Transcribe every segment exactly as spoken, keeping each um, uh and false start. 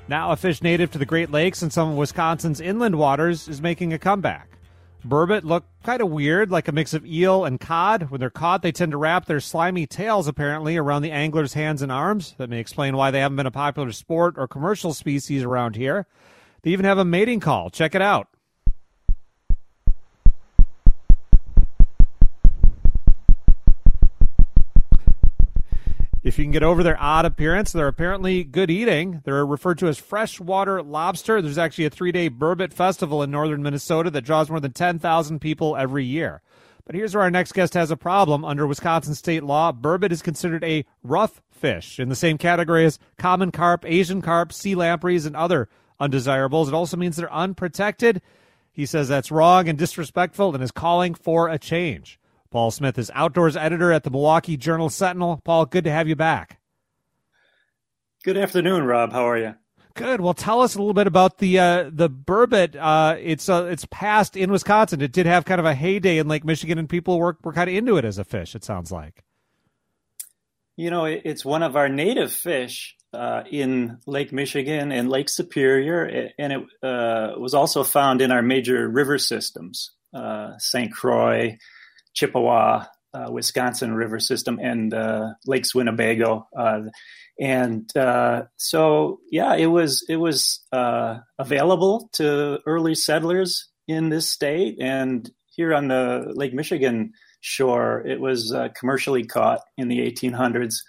Now a fish native to the Great Lakes and some of Wisconsin's inland waters is making a comeback. Burbot look kind of weird, like a mix of eel and cod. When they're caught, they tend to wrap their slimy tails, apparently, around the angler's hands and arms. That may explain why they haven't been a popular sport or commercial species around here. They even have a mating call. Check it out. If you can get over their odd appearance, they're apparently good eating. They're referred to as freshwater lobster. There's actually a three-day Burbot Festival in northern Minnesota that draws more than ten thousand people every year. But here's where our next guest has a problem. Under Wisconsin state law, Burbot is considered a rough fish in the same category as common carp, Asian carp, sea lampreys, and other undesirables. It also means they're unprotected. He says that's wrong and disrespectful and is calling for a change. Paul Smith is outdoors editor at the Milwaukee Journal-Sentinel. Paul, good to have you back. Good afternoon, Rob. How are you? Good. Well, tell us a little bit about the uh, the Burbot. Uh, it's uh, it's passed in Wisconsin. It did have kind of a heyday in Lake Michigan, and people were were kind of into it as a fish. It sounds like. You know, it's one of our native fish uh, in Lake Michigan and Lake Superior, and it uh, was also found in our major river systems, uh, Saint Croix, Chippewa, uh, Wisconsin river system, and uh, Lakes Winnebago, uh, and uh, so yeah, it was it was uh, available to early settlers in this state, and here on the Lake Michigan shore, it was uh, commercially caught in the eighteen hundreds,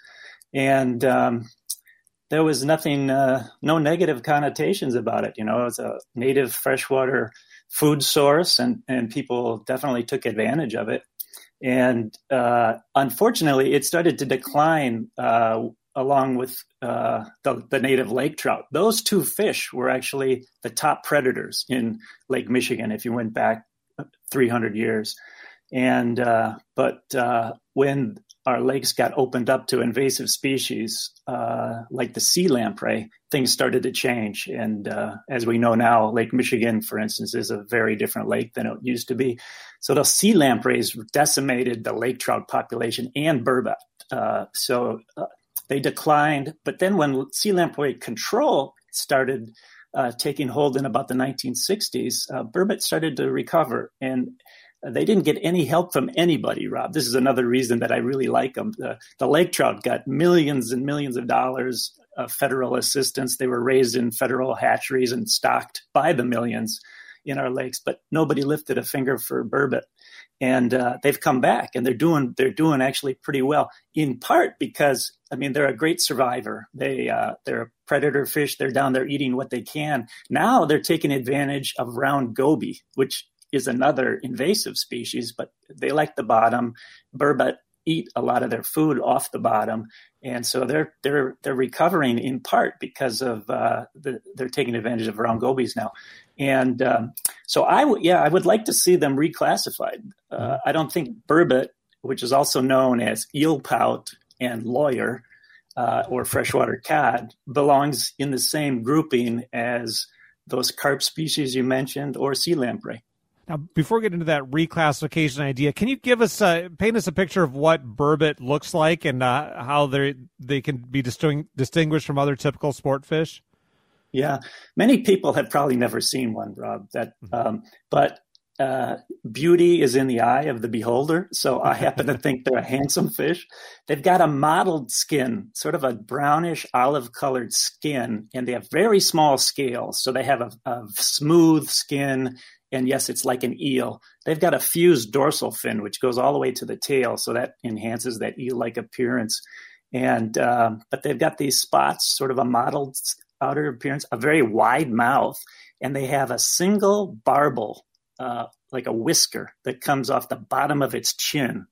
and um, there was nothing, uh, no negative connotations about it. You know, it was a native freshwater food source, and and people definitely took advantage of it. And uh, unfortunately, it started to decline uh, along with uh, the, the native lake trout. Those two fish were actually the top predators in Lake Michigan if you went back three hundred years. And uh, but uh, when our lakes got opened up to invasive species uh, like the sea lamprey, things started to change. And uh, as we know now, Lake Michigan, for instance, is a very different lake than it used to be. So the sea lampreys decimated the lake trout population and burbot. Uh, so uh, they declined. But then when sea lamprey control started uh, taking hold in about the nineteen sixties, uh, burbot started to recover. And they didn't get any help from anybody, Rob. This is another reason that I really like them. The, the lake trout got millions and millions of dollars of federal assistance. They were raised in federal hatcheries and stocked by the millions in our lakes, but nobody lifted a finger for burbot. And uh, they've come back, and they're doing they're doing actually pretty well. In part because I mean they're a great survivor. They uh, they're a predator fish. They're down there eating what they can. Now they're taking advantage of round goby, which is another invasive species, but they like the bottom. Burbot eat a lot of their food off the bottom, and so they're they're they're recovering in part because of uh, the, they're taking advantage of round gobies now. And um, so I would yeah I would like to see them reclassified. Uh, I don't think burbot, which is also known as eel pout and lawyer uh, or freshwater cod, belongs in the same grouping as those carp species you mentioned or sea lamprey. Now, before we get into that reclassification idea, can you give us, uh, paint us a picture of what burbot looks like and uh, how they they can be disting- distinguished from other typical sport fish? Yeah, many people have probably never seen one, Rob. That, um, but uh, beauty is in the eye of the beholder. So I happen to think they're a handsome fish. They've got a mottled skin, sort of a brownish olive-colored skin, and they have very small scales. So they have a, a smooth skin. And yes, it's like an eel. They've got a fused dorsal fin, which goes all the way to the tail. So that enhances that eel-like appearance. And, um, but they've got these spots, sort of a mottled outer appearance, a very wide mouth. And they have a single barbel, uh, like a whisker that comes off the bottom of its chin.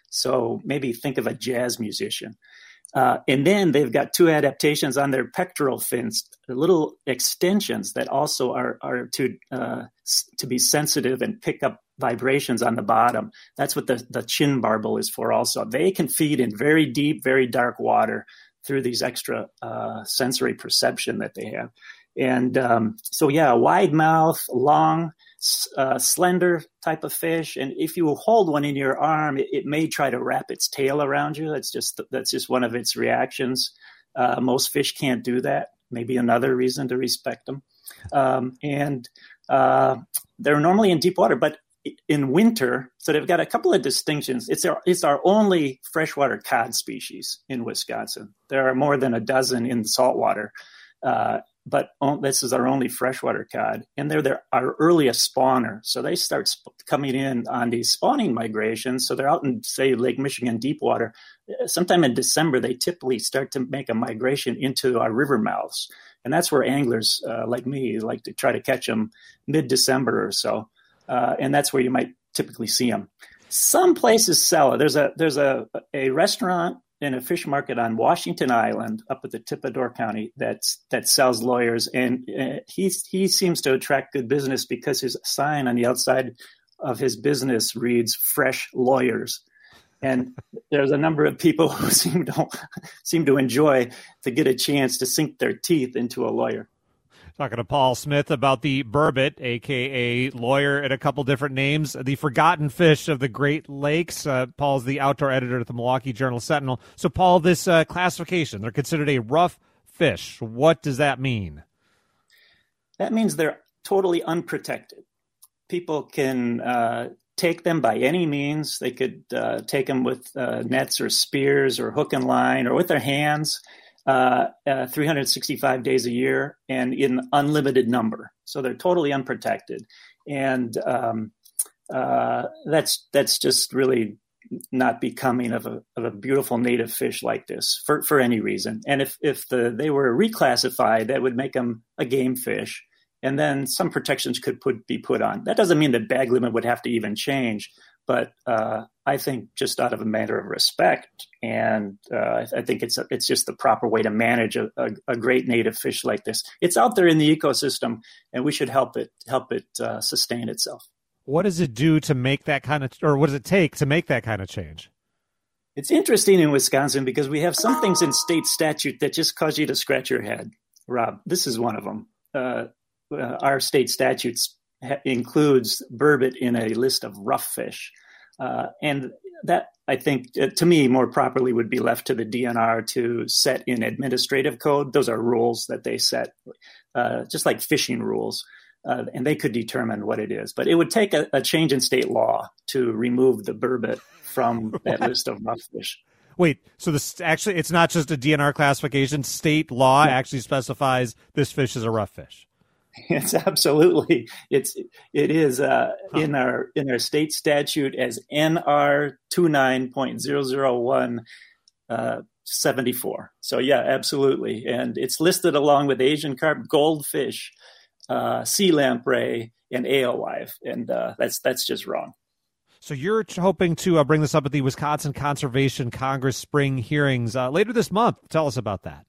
So maybe think of a jazz musician. Uh, and then they've got two adaptations on their pectoral fins, little extensions that also are, are to uh, to be sensitive and pick up vibrations on the bottom. That's what the, the chin barbel is for also. They can feed in very deep, very dark water through these extra uh, sensory perception that they have. And um, so, yeah, a wide mouth, long, uh, slender type of fish. And if you hold one in your arm, it, it may try to wrap its tail around you. That's just that's just one of its reactions. Uh, most fish can't do that. maybe another reason to respect them. Um, and uh, they're normally in deep water, but in winter, so they've got a couple of distinctions. It's our, it's our only freshwater cod species in Wisconsin. There are more than a dozen in the saltwater, uh, but oh, this is our only freshwater cod. And they're, they're our earliest spawner. So they start sp- coming in on these spawning migrations. So they're out in, say, Lake Michigan deep water. Sometime in December, they typically start to make a migration into our river mouths. And that's where anglers uh, like me like to try to catch them mid-December or so. Uh, and that's where you might typically see them. Some places sell it. There's a there's a a restaurant and a fish market on Washington Island up at the tip of Door County that's that sells lawyers, and uh, he he seems to attract good business because his sign on the outside of his business reads "Fresh Lawyers," and there's a number of people who seem to seem to enjoy to get a chance to sink their teeth into a lawyer. Talking to Paul Smith about the burbot, a k a lawyer at a couple different names, the forgotten fish of the Great Lakes. Uh, Paul's the outdoor editor at the Milwaukee Journal-Sentinel. So, Paul, this uh, classification, they're considered a rough fish. What does that mean? That means they're totally unprotected. People can uh, take them by any means. They could uh, take them with uh, nets or spears or hook and line or with their hands. Uh, uh, three hundred sixty-five days a year and in unlimited number. So they're totally unprotected. And um, uh, that's that's just really not becoming of a of a beautiful native fish like this for, for any reason. And if, if the they were reclassified, that would make them a game fish. And then some protections could put, be put on. That doesn't mean that bag limit would have to even change. But uh, I think just out of a matter of respect, and uh, I think it's a, it's just the proper way to manage a, a, a great native fish like this. It's out there in the ecosystem, and we should help it help it uh, sustain itself. What does it do to make that kind of, or what does it take to make that kind of change? It's interesting in Wisconsin because we have some things in state statute that just cause you to scratch your head. Rob, this is one of them. Uh, uh, our state statutes includes burbot in a list of rough fish. Uh, and that, I think, uh, to me, more properly would be left to the D N R to set in administrative code. Those are rules that they set, uh, just like fishing rules, uh, and they could determine what it is. But it would take a, a change in state law to remove the burbot from that list of rough fish. Wait, so this actually, it's not just a D N R classification. State law yeah. actually specifies this fish is a rough fish. It's absolutely it's it is uh, huh. in our in our state statute as N R twenty-nine point zero zero one uh, seventy-four. So yeah, absolutely, and it's listed along with Asian carp, goldfish, uh, sea lamprey, and alewife, and uh, that's that's just wrong. So you're hoping to uh, bring this up at the Wisconsin Conservation Congress spring hearings uh, later this month. Tell us about that.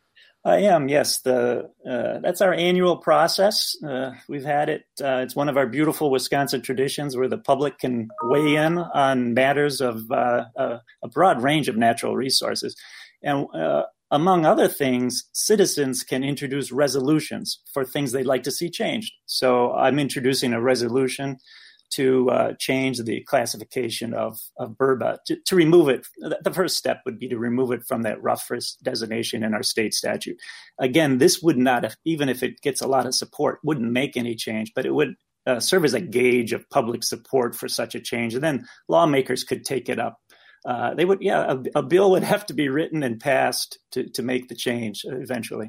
I am, yes. The uh, that's our annual process. Uh, we've had it. Uh, it's one of our beautiful Wisconsin traditions where the public can weigh in on matters of uh, uh, a broad range of natural resources. And uh, among other things, citizens can introduce resolutions for things they'd like to see changed. So I'm introducing a resolution to uh, change the classification of, of burbot, to, to remove it. The first step would be to remove it from that rough fish designation in our state statute. Again, this would not, have, even if it gets a lot of support, wouldn't make any change, but it would uh, serve as a gauge of public support for such a change. And then lawmakers could take it up. Uh, they would, yeah, a, a bill would have to be written and passed to, to make the change eventually.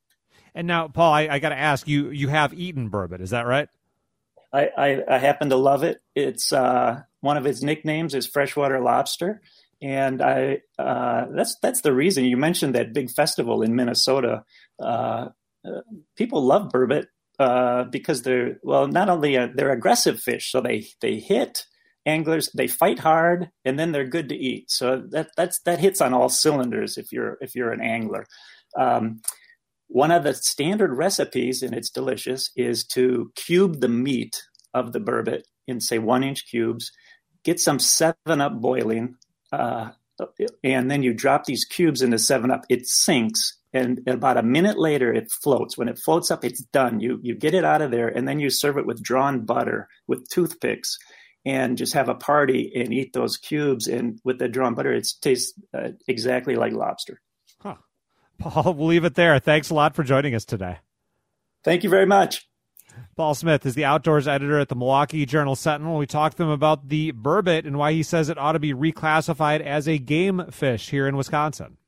And now, Paul, I, I got to ask you, you have eaten burbot, is that right? I, I, I happen to love it. It's uh, one of its nicknames is freshwater lobster, and I uh, that's that's the reason. You mentioned that big festival in Minnesota. Uh, uh, people love burbot uh, because they're well, not only are, they're aggressive fish, so they they hit anglers, they fight hard, and then they're good to eat. So that that's that hits on all cylinders if you're if you're an angler. Um, One of the standard recipes, and it's delicious, is to cube the meat of the burbot in, say, one-inch cubes, get some seven up boiling, uh, and then you drop these cubes into seven up. It sinks, and about a minute later, it floats. When it floats up, it's done. You you get it out of there, and then you serve it with drawn butter, with toothpicks, and just have a party and eat those cubes. And with the drawn butter, it tastes uh, exactly like lobster. Huh. Paul, we'll leave it there. Thanks a lot for joining us today. Thank you very much. Paul Smith is the outdoors editor at the Milwaukee Journal-Sentinel. We talked to him about the burbot and why he says it ought to be reclassified as a game fish here in Wisconsin.